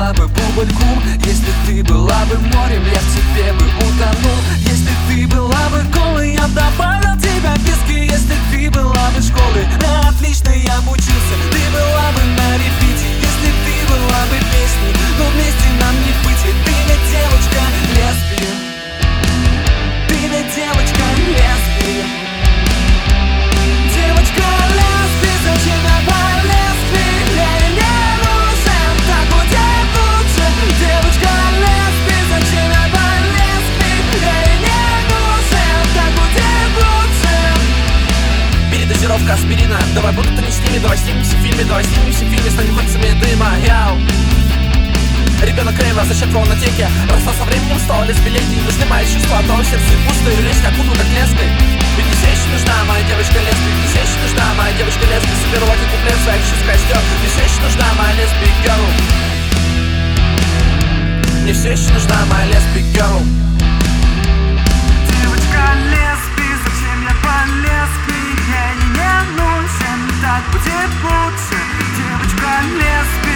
была бы бубль-гум, если ты была бы морем, я в тебе бы утонул. Если ты была бы колой, я добавил тебя в пески. Если ты была бы школой, на отлично я обучился, ты была бы на репите. Если ты была бы песней, но вместе нам не быть, ведь ты ведь девочка лесбия. Ты ведь девочка лесбия. Девочка лесбия, зачем я по лесбии? Я не нужен, так будет лучше. Девочка лесбия, зачем я по лесбии? Я не нужен, так будет лучше. Передозировка аспирина, давай будто не с ними, давай снимемся в фильме, давай снимемся в фильме, станем выцами дыма, яу. Ребенок Рейва за счет кровонотеки росла со временем, стала лесбилетней. Нужны мои чувства, а то в сердце пусто и лезть окуну как леской. Ведь мне все еще нужна моя девочка лесбия. Мне все еще нужна моя девочка лесбия. Соберу эти куплет своих сейчас костер. Мне все еще нужна моя лесбия girl. Мне все еще нужна моя лесбия girl. Девочка лесбия, зачем я по лесбии? Я ей не нужен, так будет лучше. Девочка лесбия.